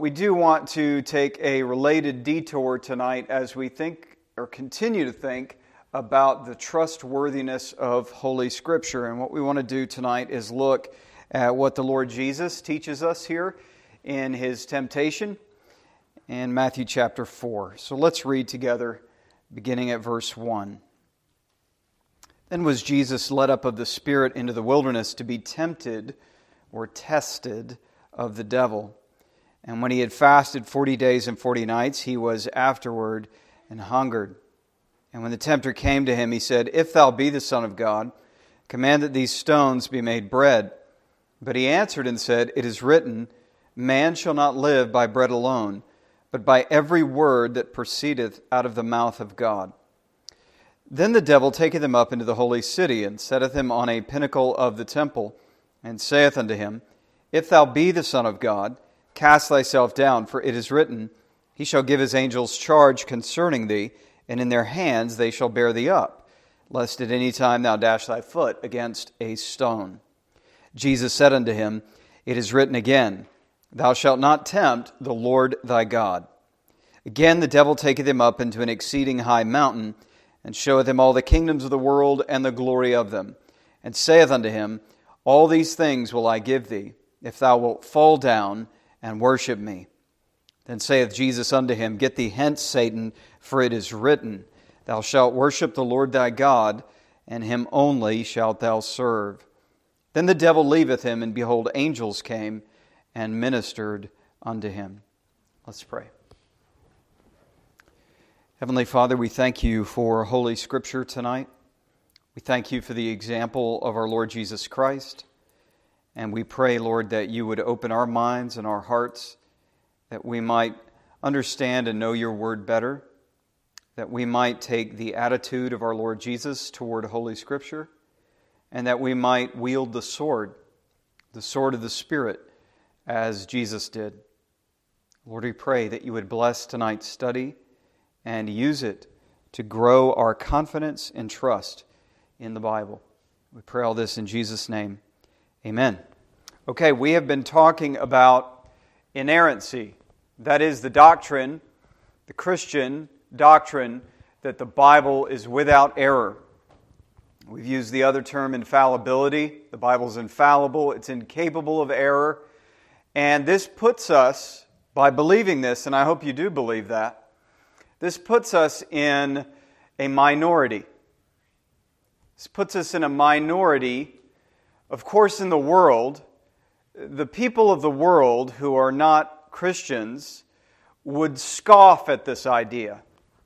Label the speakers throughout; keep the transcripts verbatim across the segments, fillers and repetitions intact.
Speaker 1: But we do want to take a related detour tonight as we think or continue to think about the trustworthiness of Holy Scripture. And what we want to do tonight is look at what the Lord Jesus teaches us here in His temptation in Matthew chapter four. So let's read together, beginning at verse one. Then was Jesus led up of the Spirit into the wilderness to be tempted or tested of the devil. And when he had fasted forty days and forty nights, he was afterward and hungered. And when the tempter came to him, he said, If thou be the Son of God, command that these stones be made bread. But he answered and said, It is written, Man shall not live by bread alone, but by every word that proceedeth out of the mouth of God. Then the devil taketh him up into the holy city, and setteth him on a pinnacle of the temple, and saith unto him, If thou be the Son of God, cast thyself down, for it is written, He shall give His angels charge concerning thee, and in their hands they shall bear thee up, lest at any time thou dash thy foot against a stone. Jesus said unto him, It is written again, Thou shalt not tempt the Lord thy God. Again the devil taketh him up into an exceeding high mountain, and showeth him all the kingdoms of the world and the glory of them, and saith unto him, All these things will I give thee, if thou wilt fall down and worship me. Then saith Jesus unto him, Get thee hence, Satan, for it is written, Thou shalt worship the Lord thy God, and Him only shalt thou serve. Then the devil leaveth him, and behold, angels came and ministered unto him. Let's pray. Heavenly Father, we thank You for Holy Scripture tonight. We thank You for the example of our Lord Jesus Christ. And we pray, Lord, that You would open our minds and our hearts, that we might understand and know Your Word better, that we might take the attitude of our Lord Jesus toward Holy Scripture, and that we might wield the sword, the sword of the Spirit, as Jesus did. Lord, we pray that You would bless tonight's study and use it to grow our confidence and trust in the Bible. We pray all this in Jesus' name. Amen. Okay, we have been talking about inerrancy. That is the doctrine, the Christian doctrine, that the Bible is without error. We've used the other term, infallibility. The Bible's infallible. It's incapable of error. And this puts us, by believing this, and I hope you do believe that, this puts us in a minority. This puts us in a minority, of course, in the world. The people of the world who are not Christians would scoff at this idea.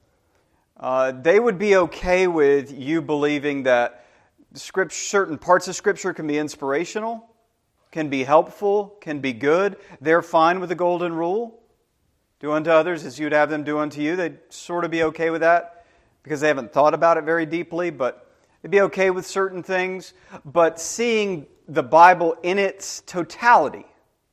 Speaker 1: Uh, they would be okay with you believing that script, certain parts of Scripture can be inspirational, can be helpful, can be good. They're fine with the golden rule. Do unto others as you'd have them do unto you. They'd sort of be okay with that because they haven't thought about it very deeply, but they'd be okay with certain things. But seeing the Bible in its totality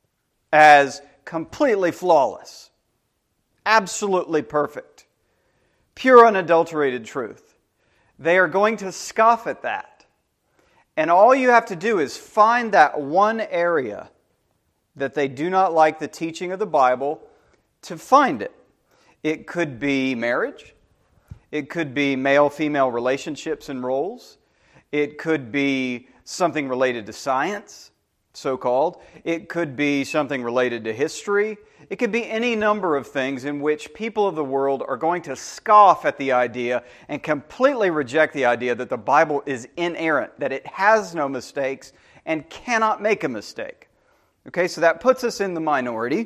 Speaker 1: as completely flawless, absolutely perfect, pure unadulterated truth, they are going to scoff at that. And all you have to do is find that one area that they do not like the teaching of the Bible to find it. It could be marriage. It could be male-female relationships and roles. It could be something related to science, so-called. It could be something related to history. It could be any number of things in which people of the world are going to scoff at the idea and completely reject the idea that the Bible is inerrant, that it has no mistakes and cannot make a mistake. Okay, so that puts us in the minority.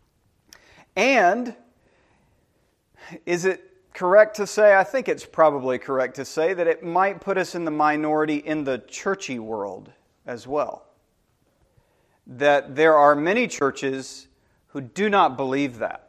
Speaker 1: And is it correct to say, I think it's probably correct to say, that it might put us in the minority in the churchy world as well. That there are many churches who do not believe that.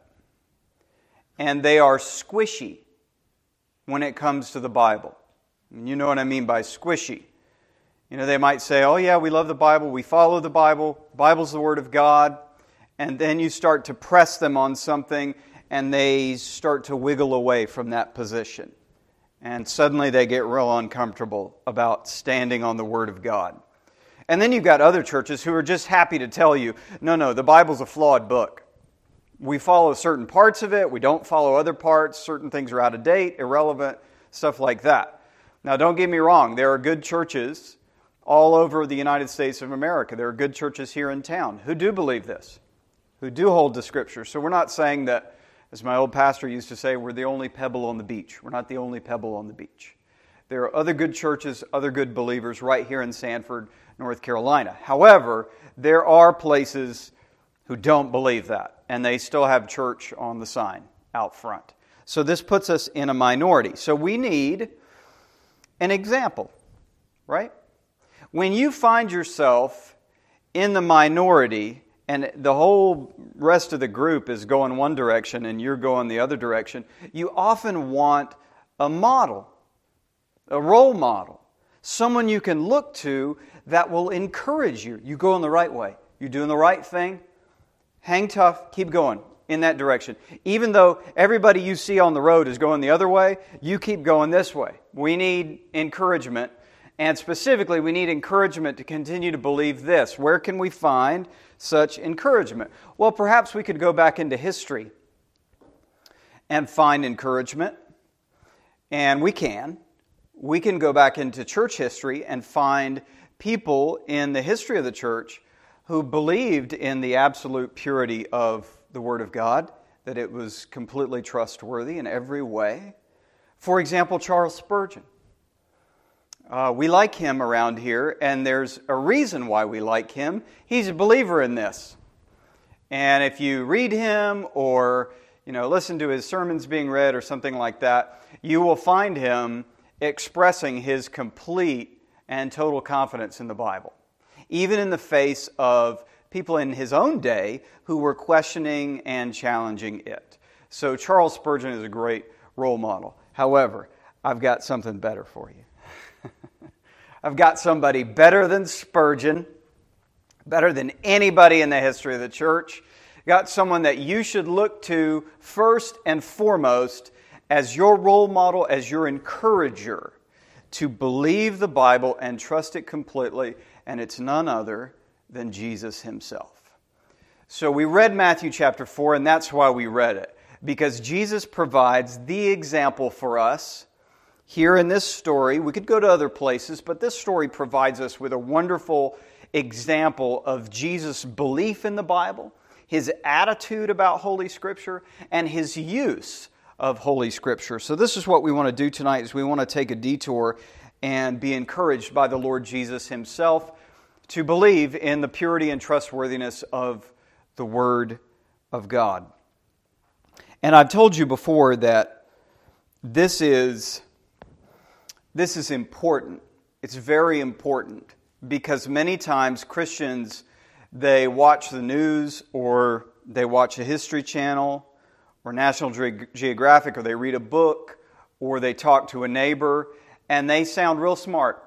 Speaker 1: And they are squishy when it comes to the Bible. And you know what I mean by squishy. You know, they might say, oh yeah, we love the Bible, we follow the Bible, the Bible's the Word of God. And then you start to press them on something, and they start to wiggle away from that position. And suddenly they get real uncomfortable about standing on the Word of God. And then you've got other churches who are just happy to tell you, no, no, the Bible's a flawed book. We follow certain parts of it. We don't follow other parts. Certain things are out of date, irrelevant, stuff like that. Now, don't get me wrong. There are good churches all over the United States of America. There are good churches here in town who do believe this, who do hold the Scripture. So we're not saying that, as my old pastor used to say, we're the only pebble on the beach. We're not the only pebble on the beach. There are other good churches, other good believers right here in Sanford, North Carolina. However, there are places who don't believe that, and they still have church on the sign out front. So this puts us in a minority. So we need an example, right? When you find yourself in the minority and the whole rest of the group is going one direction and you're going the other direction, you often want a model, a role model, someone you can look to that will encourage you. You go in the right way. You're doing the right thing. Hang tough. Keep going in that direction. Even though everybody you see on the road is going the other way, you keep going this way. We need encouragement. And specifically, we need encouragement to continue to believe this. Where can we find such encouragement? Well, perhaps we could go back into history and find encouragement. And we can. We can go back into church history and find people in the history of the church who believed in the absolute purity of the Word of God, that it was completely trustworthy in every way. For example, Charles Spurgeon. Uh, we like him around here, and there's a reason why we like him. He's a believer in this. And if you read him or, you know, listen to his sermons being read or something like that, you will find him expressing his complete and total confidence in the Bible, even in the face of people in his own day who were questioning and challenging it. So Charles Spurgeon is a great role model. However, I've got something better for you. I've got somebody better than Spurgeon, better than anybody in the history of the church. Got someone that you should look to first and foremost as your role model, as your encourager to believe the Bible and trust it completely, and it's none other than Jesus Himself. So we read Matthew chapter four, and that's why we read it, because Jesus provides the example for us. Here in this story, we could go to other places, but this story provides us with a wonderful example of Jesus' belief in the Bible, His attitude about Holy Scripture, and His use of Holy Scripture. So this is what we want to do tonight, is we want to take a detour and be encouraged by the Lord Jesus Himself to believe in the purity and trustworthiness of the Word of God. And I've told you before that this is... This is important. It's very important because many times Christians, they watch the news or they watch a History Channel or National Ge- Geographic or they read a book or they talk to a neighbor and they sound real smart,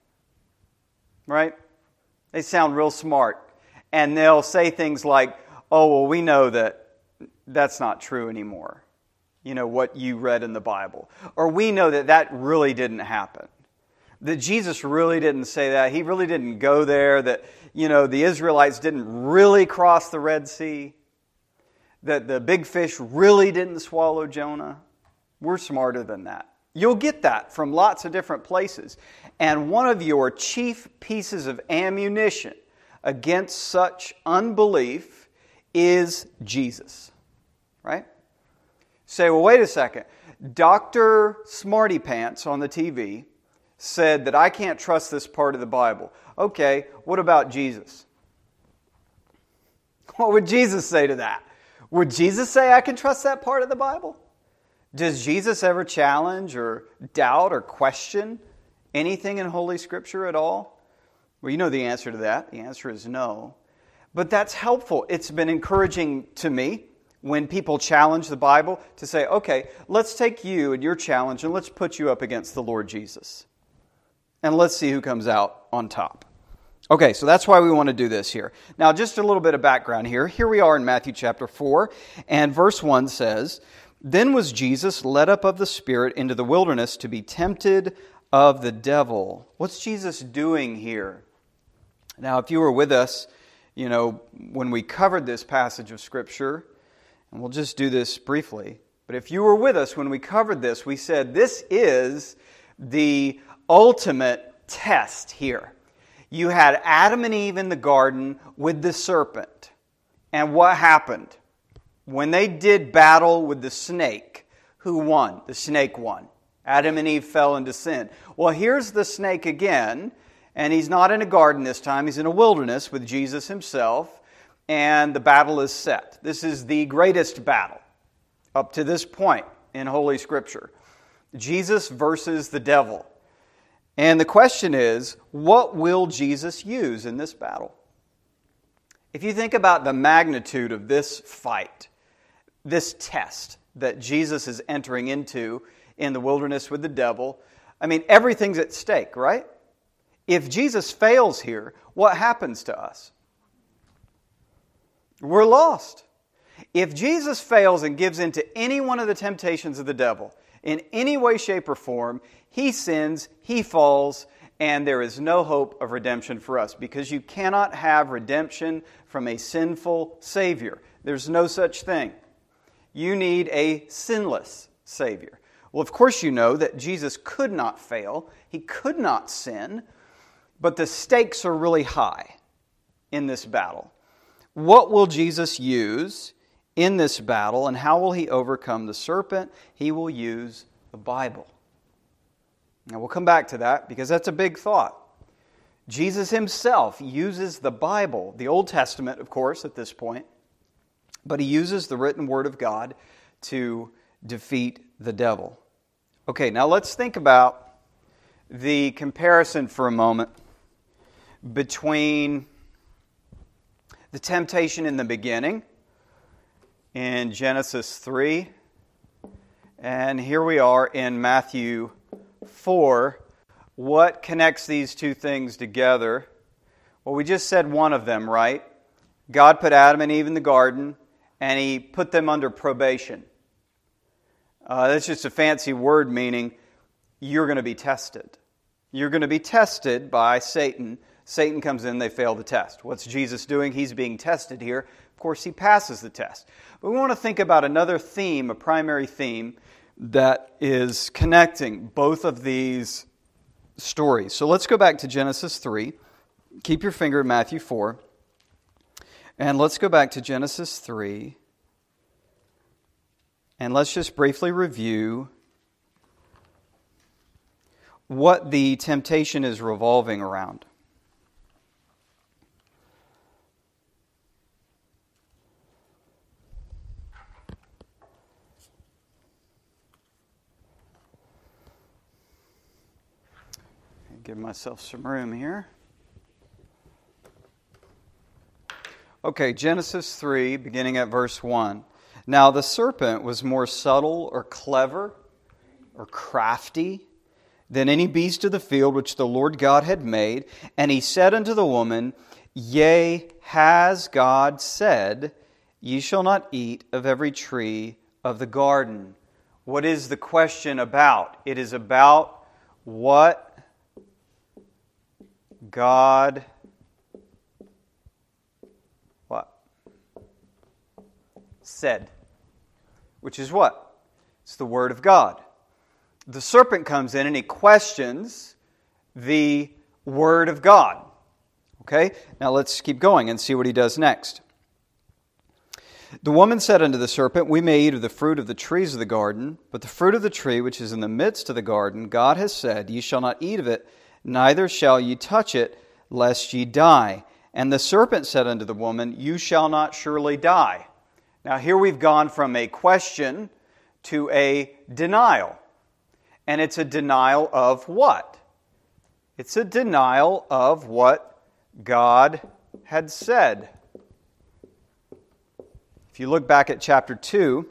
Speaker 1: right? They sound real smart and they'll say things like, oh, well, we know that that's not true anymore. You know, what you read in the Bible. Or we know that that really didn't happen. That Jesus really didn't say that. He really didn't go there. That, you know, the Israelites didn't really cross the Red Sea. That the big fish really didn't swallow Jonah. We're smarter than that. You'll get that from lots of different places. And one of your chief pieces of ammunition against such unbelief is Jesus. Right? Say, well, wait a second. Doctor Smarty Pants on the T V said that I can't trust this part of the Bible. Okay, what about Jesus? What would Jesus say to that? Would Jesus say I can trust that part of the Bible? Does Jesus ever challenge or doubt or question anything in Holy Scripture at all? Well, you know the answer to that. The answer is no. But that's helpful. It's been encouraging to me when people challenge the Bible to say, okay, let's take you and your challenge and let's put you up against the Lord Jesus. And let's see who comes out on top. Okay, so that's why we want to do this here. Now, just a little bit of background here. Here we are in Matthew chapter four, and verse one says, Then was Jesus led up of the Spirit into the wilderness to be tempted of the devil. What's Jesus doing here? Now, if you were with us, you know, when we covered this passage of Scripture, And we'll just do this briefly. But if you were with us when we covered this, we said this is the ultimate test here. You had Adam and Eve in the garden with the serpent. And what happened? When they did battle with the snake, who won? The snake won. Adam and Eve fell into sin. Well, here's the snake again, and he's not in a garden this time. He's in a wilderness with Jesus himself, and the battle is set. This is the greatest battle up to this point in Holy Scripture. Jesus versus the devil. And the question is, what will Jesus use in this battle? If you think about the magnitude of this fight, this test that Jesus is entering into in the wilderness with the devil, I mean, everything's at stake, right? If Jesus fails here, what happens to us? We're lost. If Jesus fails and gives in to any one of the temptations of the devil, in any way, shape, or form, he sins, he falls, and there is no hope of redemption for us, because you cannot have redemption from a sinful Savior. There's no such thing. You need a sinless Savior. Well, of course you know that Jesus could not fail. He could not sin. But the stakes are really high in this battle. What will Jesus use in this battle, and how will he overcome the serpent? He will use the Bible. Now we'll come back to that because that's a big thought. Jesus himself uses the Bible, the Old Testament, of course, at this point, but he uses the written Word of God to defeat the devil. Okay, now let's think about the comparison for a moment between the temptation in the beginning in Genesis three, and here we are in Matthew four. What connects these two things together? Well, we just said one of them, right? God put Adam and Eve in the garden, and he put them under probation. Uh, that's just a fancy word meaning you're going to be tested. You're going to be tested by Satan. Satan comes in, they fail the test. What's Jesus doing? He's being tested here. Of course, he passes the test. But we want to think about another theme, a primary theme, that is connecting both of these stories. So let's go back to Genesis three. Keep your finger in Matthew four. And let's go back to Genesis three. And let's just briefly review what the temptation is revolving around. Give myself some room here. Okay, Genesis three, beginning at verse one. Now the serpent was more subtle or clever or crafty than any beast of the field which the Lord God had made. And he said unto the woman, Yea, has God said, Ye shall not eat of every tree of the garden. What is the question about? It is about what God, what? Said. Which is what? It's the Word of God. The serpent comes in and he questions the Word of God. Okay? Now let's keep going and see what he does next. The woman said unto the serpent, We may eat of the fruit of the trees of the garden, but the fruit of the tree which is in the midst of the garden, God has said, Ye shall not eat of it, neither shall ye touch it, lest ye die. And the serpent said unto the woman, You shall not surely die. Now here we've gone from a question to a denial. And it's a denial of what? It's a denial of what God had said. If you look back at chapter two,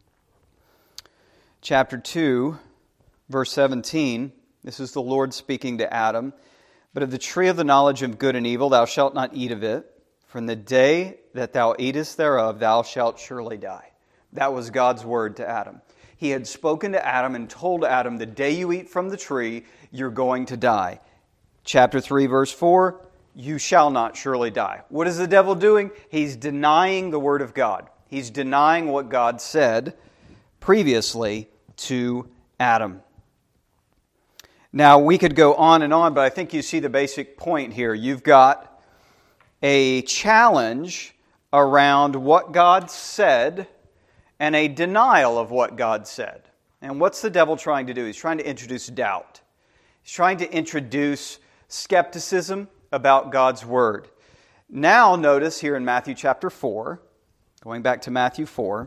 Speaker 1: chapter two, verse seventeen, this is the Lord speaking to Adam. But of the tree of the knowledge of good and evil thou shalt not eat of it. From the day that thou eatest thereof thou shalt surely die. That was God's word to Adam. He had spoken to Adam and told Adam, the day you eat from the tree, you're going to die. Chapter three, verse four, you shall not surely die. What is the devil doing? He's denying the word of God. He's denying what God said previously to Adam. Now, we could go on and on, but I think you see the basic point here. You've got a challenge around what God said and a denial of what God said. And what's the devil trying to do? He's trying to introduce doubt. He's trying to introduce skepticism about God's Word. Now, notice here in Matthew chapter four, going back to Matthew four,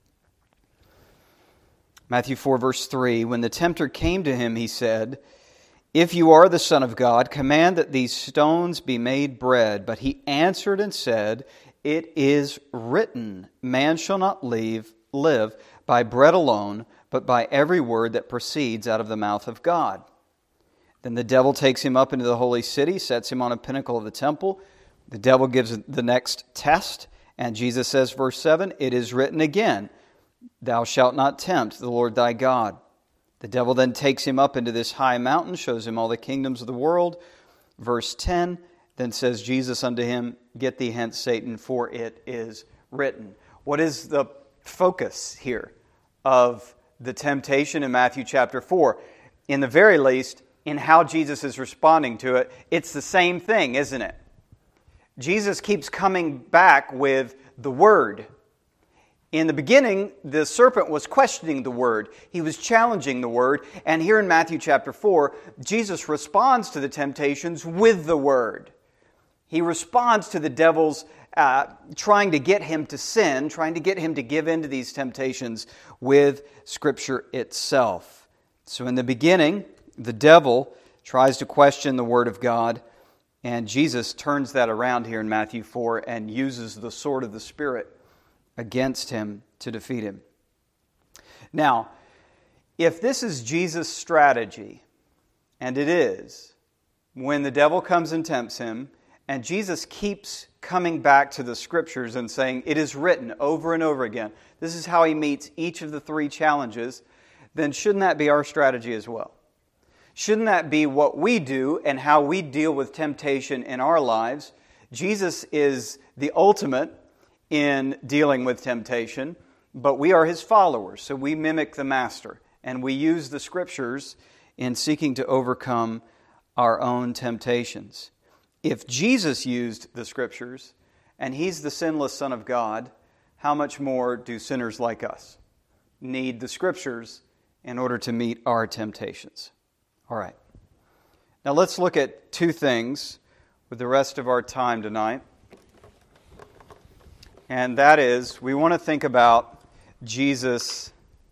Speaker 1: Matthew four verse three, when the tempter came to him, he said, "If you are the Son of God, command that these stones be made bread." But he answered and said, "It is written, man shall not leave, live by bread alone, but by every word that proceeds out of the mouth of God." Then the devil takes him up into the holy city, sets him on a pinnacle of the temple. The devil gives the next test, and Jesus says, verse seven, "It is written again, thou shalt not tempt the Lord thy God." The devil then takes him up into this high mountain, shows him all the kingdoms of the world. Verse ten, then says Jesus unto him, "Get thee hence, Satan, for it is written." What is the focus here of the temptation in Matthew chapter four? In the very least, in how Jesus is responding to it, it's the same thing, isn't it? Jesus keeps coming back with the Word. In the beginning, the serpent was questioning the Word. He was challenging the Word. And here in Matthew chapter four, Jesus responds to the temptations with the Word. He responds to the devil's uh, trying to get him to sin, trying to get him to give in to these temptations with Scripture itself. So in the beginning, the devil tries to question the Word of God, and Jesus turns that around here in Matthew four and uses the sword of the Spirit against him to defeat him. Now, if this is Jesus' strategy, and it is, when the devil comes and tempts him, and Jesus keeps coming back to the Scriptures and saying, "It is written," over and over again, this is how he meets each of the three challenges, then shouldn't that be our strategy as well? Shouldn't that be what we do and how we deal with temptation in our lives? Jesus is the ultimate in dealing with temptation, but we are His followers, so we mimic the Master, and we use the Scriptures in seeking to overcome our own temptations. If Jesus used the Scriptures, and He's the sinless Son of God, how much more do sinners like us need the Scriptures in order to meet our temptations? All right. Now let's look at two things with the rest of our time tonight. And that is, we want to think about Jesus'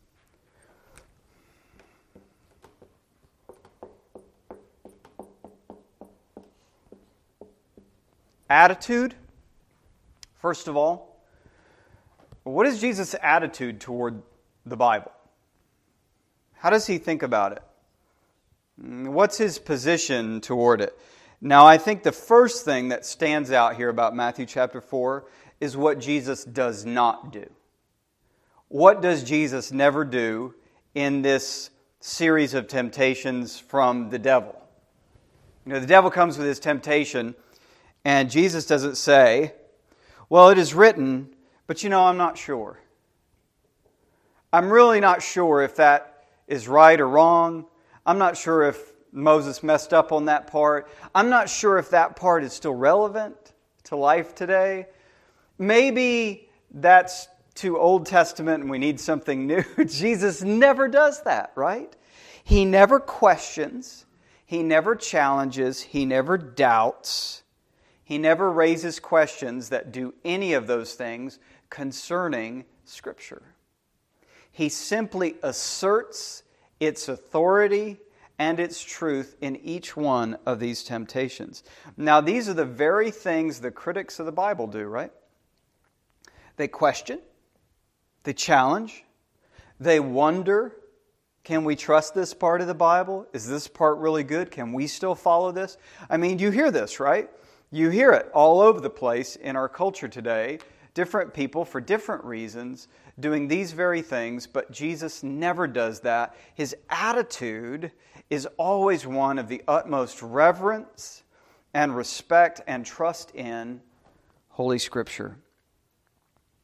Speaker 1: attitude. First of all, what is Jesus' attitude toward the Bible? How does He think about it? What's His position toward it? Now, I think the first thing that stands out here about Matthew chapter four is what Jesus does not do. What does Jesus never do in this series of temptations from the devil? You know, the devil comes with his temptation, and Jesus doesn't say, "Well, it is written, but you know, I'm not sure. I'm really not sure if that is right or wrong. I'm not sure if Moses messed up on that part. I'm not sure if that part is still relevant to life today. Maybe that's too Old Testament and we need something new." Jesus never does that, right? He never questions. He never challenges. He never doubts. He never raises questions that do any of those things concerning Scripture. He simply asserts its authority and its truth in each one of these temptations. Now, these are the very things the critics of the Bible do, right? They question, they challenge, they wonder, can we trust this part of the Bible? Is this part really good? Can we still follow this? I mean, you hear this, right? You hear it all over the place in our culture today. Different people, for different reasons, doing these very things, but Jesus never does that. His attitude is always one of the utmost reverence and respect and trust in Holy Scripture.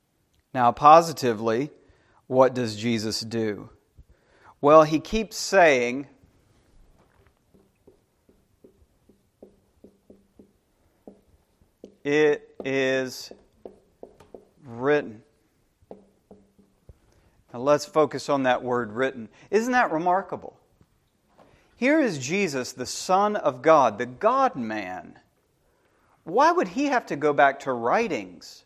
Speaker 1: Now, positively, what does Jesus do? Well, he keeps saying, it is written. Now let's focus on that word written. Isn't that remarkable? Here is Jesus, the Son of God, the God-man. Why would he have to go back to writings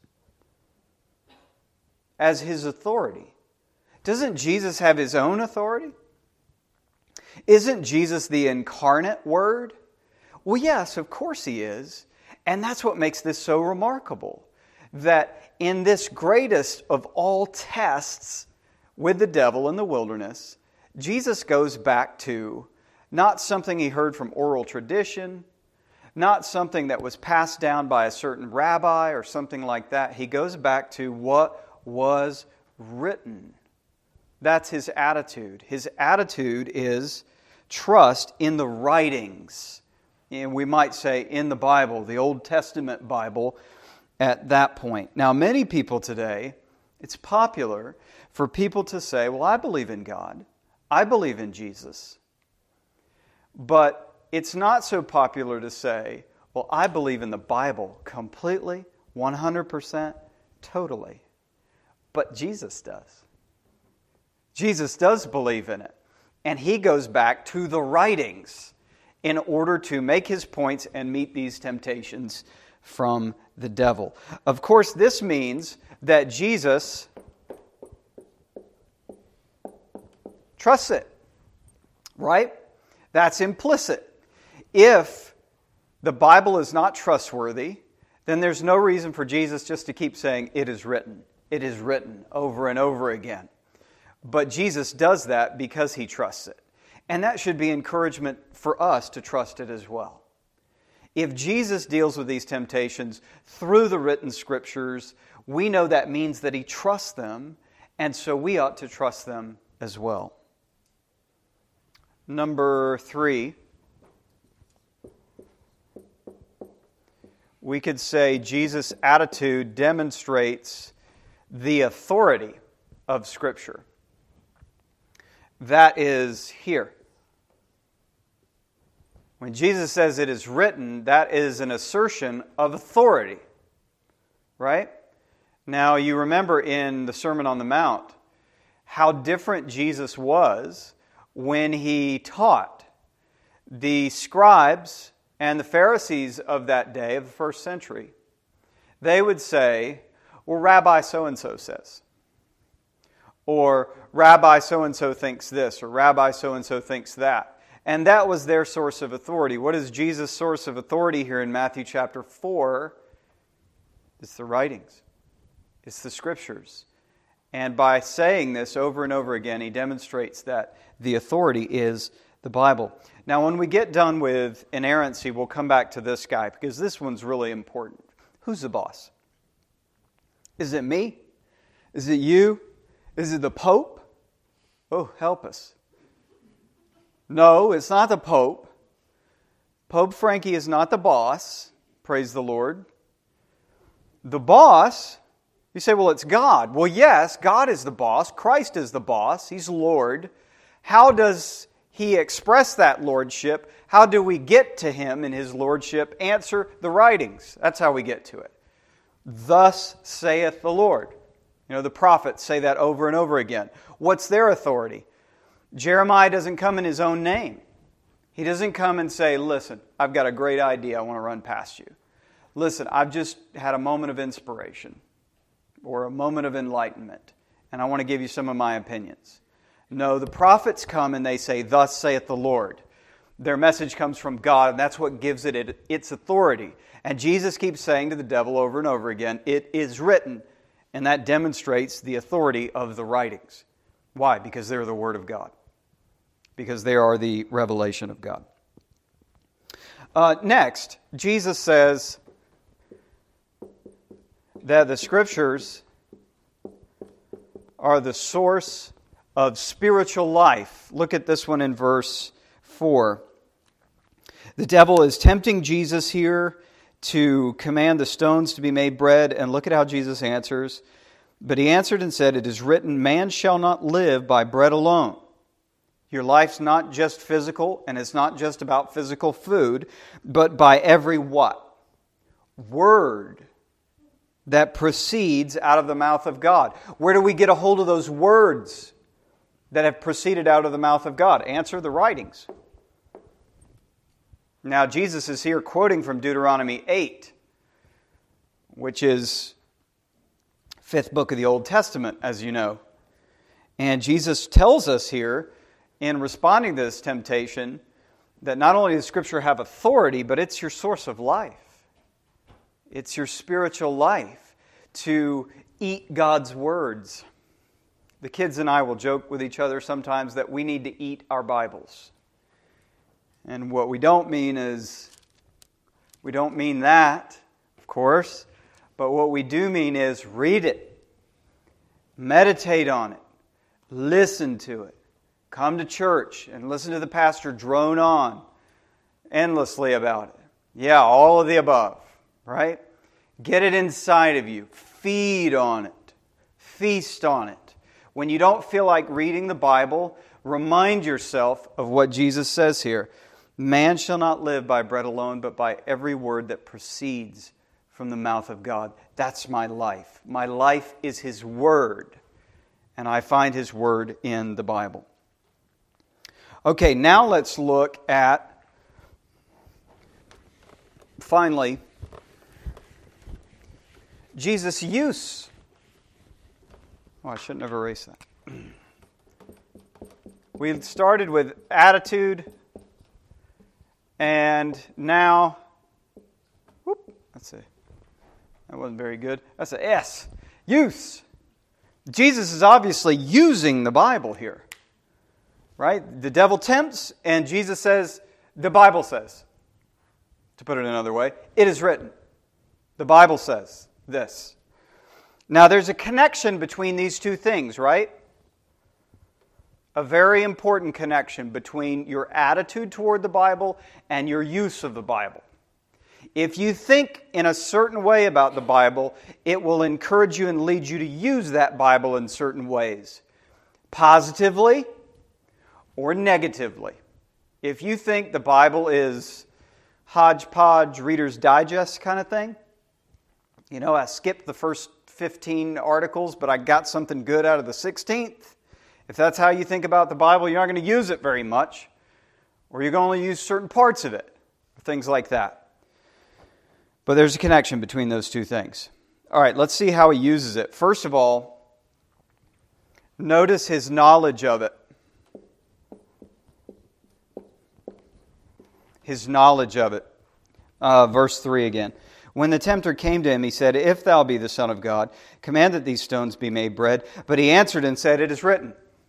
Speaker 1: as his authority? Doesn't Jesus have his own authority? Isn't Jesus the incarnate Word? Well, yes, of course he is. And that's what makes this so remarkable. That in this greatest of all tests with the devil in the wilderness, Jesus goes back to not something he heard from oral tradition, not something that was passed down by a certain rabbi or something like that. He goes back to what was written. That's his attitude. His attitude is trust in the writings. And we might say in the Bible, the Old Testament Bible at that point. Now, many people today, it's popular for people to say, well, I believe in God. I believe in Jesus. But it's not so popular to say, well, I believe in the Bible completely, one hundred percent, totally. But Jesus does. Jesus does believe in it. And he goes back to the writings in order to make his points and meet these temptations from the devil. Of course, this means that Jesus trusts it, right? That's implicit. If the Bible is not trustworthy, then there's no reason for Jesus just to keep saying, it is written, it is written, over and over again. But Jesus does that because he trusts it. And that should be encouragement for us to trust it as well. If Jesus deals with these temptations through the written Scriptures, we know that means that he trusts them, and so we ought to trust them as well. Number three, we could say Jesus' attitude demonstrates the authority of Scripture. That is here. When Jesus says it is written, that is an assertion of authority. Right? Now, you remember in the Sermon on the Mount how different Jesus was when he taught. The scribes and the Pharisees of that day, of the first century, they would say, well, Rabbi so-and-so says. Or Rabbi so-and-so thinks this, or Rabbi so-and-so thinks that. And that was their source of authority. What is Jesus' source of authority here in Matthew chapter four? It's the writings. It's the Scriptures. And by saying this over and over again, he demonstrates that the authority is the Bible. Now, when we get done with inerrancy, we'll come back to this guy, because this one's really important. Who's the boss? Is it me? Is it you? Is it the Pope? Oh, help us. No, it's not the Pope. Pope Frankie is not the boss. Praise the Lord. The boss, you say, well, it's God. Well, yes, God is the boss. Christ is the boss. He's Lord. How does he express that lordship? How do we get to him in his lordship? Answer, the writings. That's how we get to it. Thus saith the Lord. You know, the prophets say that over and over again. What's their authority? Jeremiah doesn't come in his own name. He doesn't come and say, listen, I've got a great idea I want to run past you. Listen, I've just had a moment of inspiration or a moment of enlightenment, and I want to give you some of my opinions. No, the prophets come and they say, thus saith the Lord. Their message comes from God, and that's what gives it its authority. And Jesus keeps saying to the devil over and over again, it is written. And that demonstrates the authority of the writings. Why? Because they're the Word of God. Because they are the revelation of God. Uh, next, Jesus says that the Scriptures are the source of spiritual life. Look at this one in verse four. The devil is tempting Jesus here to command the stones to be made bread. And look at how Jesus answers. But he answered and said, "It is written, man shall not live by bread alone." Your life's not just physical, and it's not just about physical food, but by every what? Word that proceeds out of the mouth of God. Where do we get a hold of those words that have proceeded out of the mouth of God? Answer: the writings. Now, Jesus is here quoting from Deuteronomy eight, which is fifth book of the Old Testament, as you know. And Jesus tells us here, in responding to this temptation, that not only does Scripture have authority, but it's your source of life. It's your spiritual life to eat God's words. The kids and I will joke with each other sometimes that we need to eat our Bibles. And what we don't mean is, we don't mean that, of course, but what we do mean is read it, meditate on it, listen to it. Come to church and listen to the pastor drone on endlessly about it. Yeah, all of the above, right? Get it inside of you. Feed on it. Feast on it. When you don't feel like reading the Bible, remind yourself of what Jesus says here. Man shall not live by bread alone, but by every word that proceeds from the mouth of God. That's my life. My life is His Word. And I find His Word in the Bible. Okay, now let's look at, finally, Jesus' use. Oh, I shouldn't have erased that. We started with attitude, and now, whoop, let's see, that wasn't very good. That's an S. Use. Jesus is obviously using the Bible here. Right? The devil tempts, and Jesus says, the Bible says. To put it another way, it is written. The Bible says this. Now, there's a connection between these two things, right? A very important connection between your attitude toward the Bible and your use of the Bible. If you think in a certain way about the Bible, it will encourage you and lead you to use that Bible in certain ways. Positively or negatively. If you think the Bible is hodgepodge, Reader's Digest kind of thing, you know, I skipped the first fifteen articles, but I got something good out of the sixteenth. If that's how you think about the Bible, you're not going to use it very much, or you're going to only use certain parts of it, things like that. But there's a connection between those two things. All right, let's see how he uses it. First of all, notice his knowledge of it. His knowledge of it. Uh, verse three again. When the tempter came to him, he said, "If thou be the Son of God, command that these stones be made bread." But he answered and said, "It is written."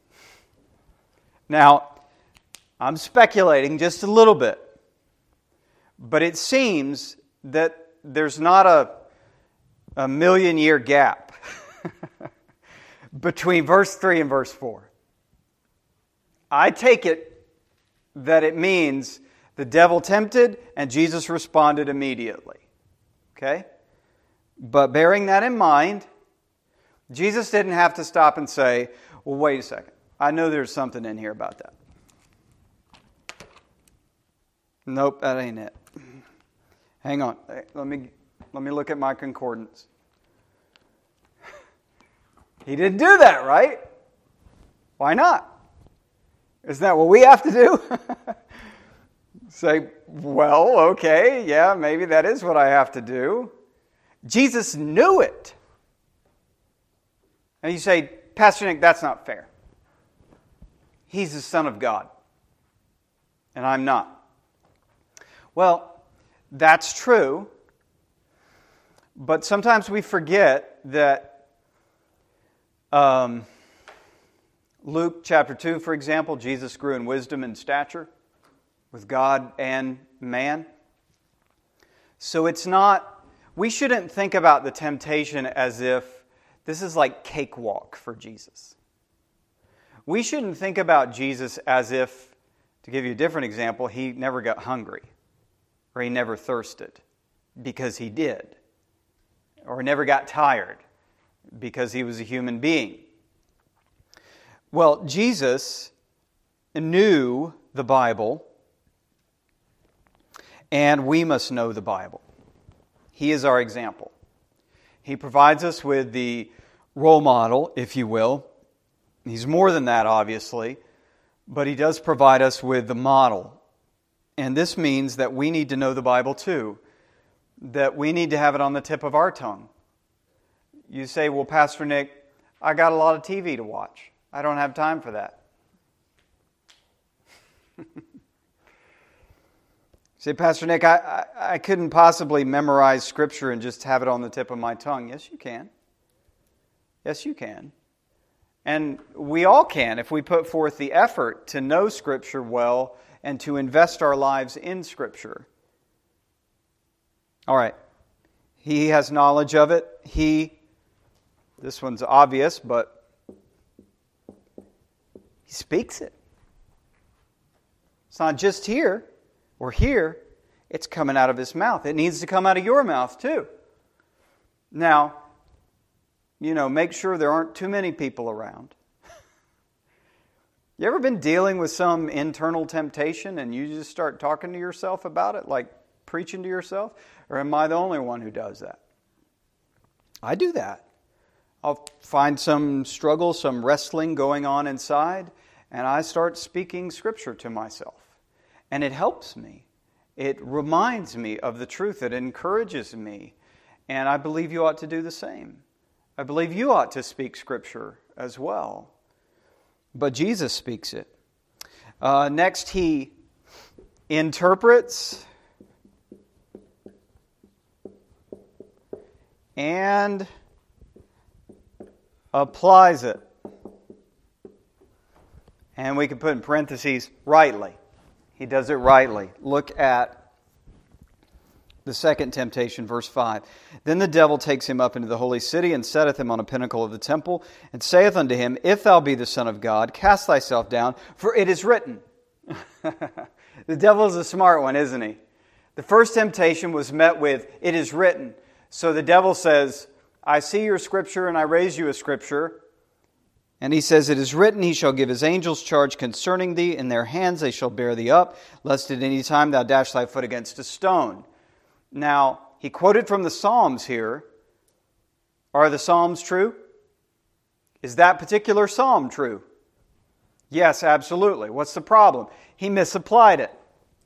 Speaker 1: Now, I'm speculating just a little bit, but it seems that there's not a, a million year gap between verse three and verse four. I take it that it means the devil tempted and Jesus responded immediately. Okay? But bearing that in mind, Jesus didn't have to stop and say, well, wait a second. I know there's something in here about that. Nope, that ain't it. Hang on. Let me, let me look at my concordance. He didn't do that, right? Why not? Isn't that what we have to do? Say, well, okay, yeah, maybe that is what I have to do. Jesus knew it. And you say, Pastor Nick, that's not fair. He's the Son of God, and I'm not. Well, that's true, but sometimes we forget that um, Luke chapter two, for example, Jesus grew in wisdom and stature with God and man. So it's not, we shouldn't think about the temptation as if this is like cakewalk for Jesus. We shouldn't think about Jesus as if, to give you a different example, he never got hungry or he never thirsted, because he did. Or never got tired, because he was a human being. Well, Jesus knew the Bible, and we must know the Bible. He is our example. He provides us with the role model, if you will. He's more than that, obviously, but he does provide us with the model. And this means that we need to know the Bible too, that we need to have it on the tip of our tongue. You say, well, Pastor Nick, I got a lot of T V to watch. I don't have time for that. Say, Pastor Nick, I, I, I couldn't possibly memorize Scripture and just have it on the tip of my tongue. Yes, you can. Yes, you can. And we all can if we put forth the effort to know Scripture well and to invest our lives in Scripture. All right. He has knowledge of it. He, this one's obvious, but he speaks it. It's not just here or here. It's coming out of his mouth. It needs to come out of your mouth too. Now, you know, make sure there aren't too many people around. You ever been dealing with some internal temptation and you just start talking to yourself about it, like preaching to yourself? Or am I the only one who does that? I do that. I'll find some struggle, some wrestling going on inside, and I start speaking Scripture to myself. And it helps me. It reminds me of the truth. It encourages me. And I believe you ought to do the same. I believe you ought to speak Scripture as well. But Jesus speaks it. Uh, next, he interprets and applies it. And we can put in parentheses, rightly. He does it rightly. Look at the second temptation, verse five. Then the devil takes him up into the holy city, and setteth him on a pinnacle of the temple, and saith unto him, If thou be the Son of God, cast thyself down, for it is written. The devil is a smart one, isn't he? The first temptation was met with, it is written. So the devil says, I see your Scripture, and I raise you a Scripture. And he says, It is written, He shall give His angels charge concerning thee. In their hands they shall bear thee up, lest at any time thou dash thy foot against a stone. Now, he quoted from the Psalms here. Are the Psalms true? Is that particular Psalm true? Yes, absolutely. What's the problem? He misapplied it.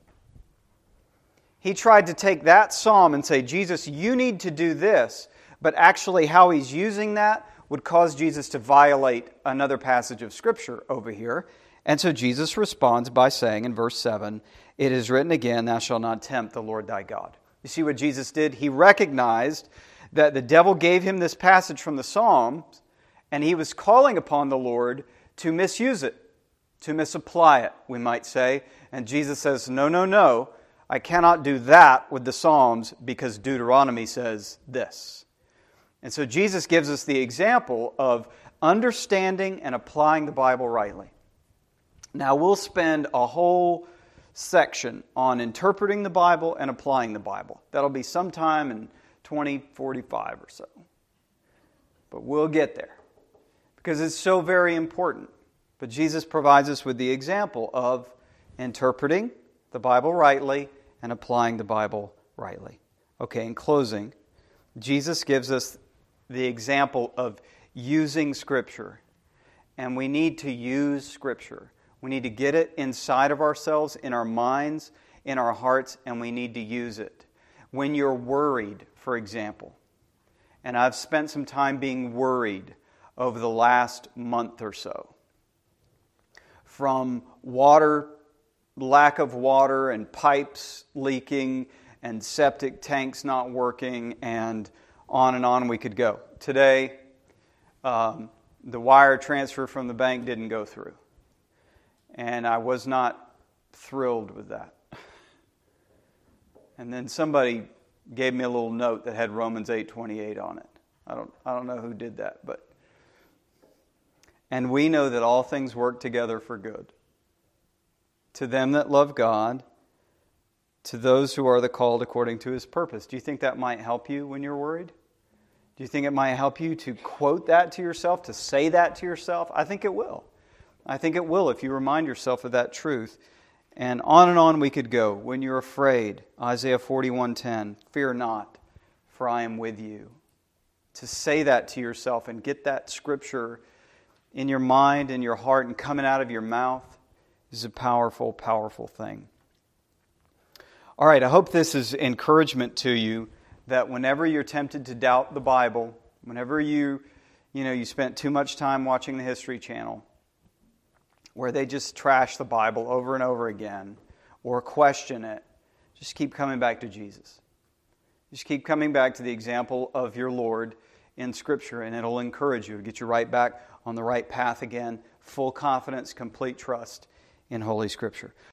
Speaker 1: He tried to take that Psalm and say, Jesus, you need to do this. But actually how he's using that would cause Jesus to violate another passage of Scripture over here. And so Jesus responds by saying in verse seven, It is written again, Thou shalt not tempt the Lord thy God. You see what Jesus did? He recognized that the devil gave him this passage from the Psalms, and he was calling upon the Lord to misuse it, to misapply it, we might say. And Jesus says, no, no, no, I cannot do that with the Psalms because Deuteronomy says this. And so Jesus gives us the example of understanding and applying the Bible rightly. Now we'll spend a whole section on interpreting the Bible and applying the Bible. That'll be sometime in twenty forty-five or so. But we'll get there because it's so very important. But Jesus provides us with the example of interpreting the Bible rightly and applying the Bible rightly. Okay, in closing, Jesus gives us the example of using Scripture. And we need to use Scripture. We need to get it inside of ourselves, in our minds, in our hearts, and we need to use it. When you're worried, for example, and I've spent some time being worried over the last month or so, from water, lack of water, and pipes leaking, and septic tanks not working, and on and on we could go. Today, um, the wire transfer from the bank didn't go through. And I was not thrilled with that. And then somebody gave me a little note that had Romans eight twenty-eight on it. I don't I don't know who did that, but and we know that all things work together for good. To them that love God, to those who are the called according to His purpose. Do you think that might help you when you're worried? Do you think it might help you to quote that to yourself, to say that to yourself? I think it will. I think it will if you remind yourself of that truth. And on and on we could go. When you're afraid, Isaiah forty-one ten, fear not, for I am with you. To say that to yourself and get that scripture in your mind and your heart and coming out of your mouth is a powerful, powerful thing. All right, I hope this is encouragement to you that whenever you're tempted to doubt the Bible, whenever you, you know, you spent too much time watching the History Channel, where they just trash the Bible over and over again, or question it, just keep coming back to Jesus. Just keep coming back to the example of your Lord in Scripture, and it'll encourage you, get you right back on the right path again, full confidence, complete trust in Holy Scripture.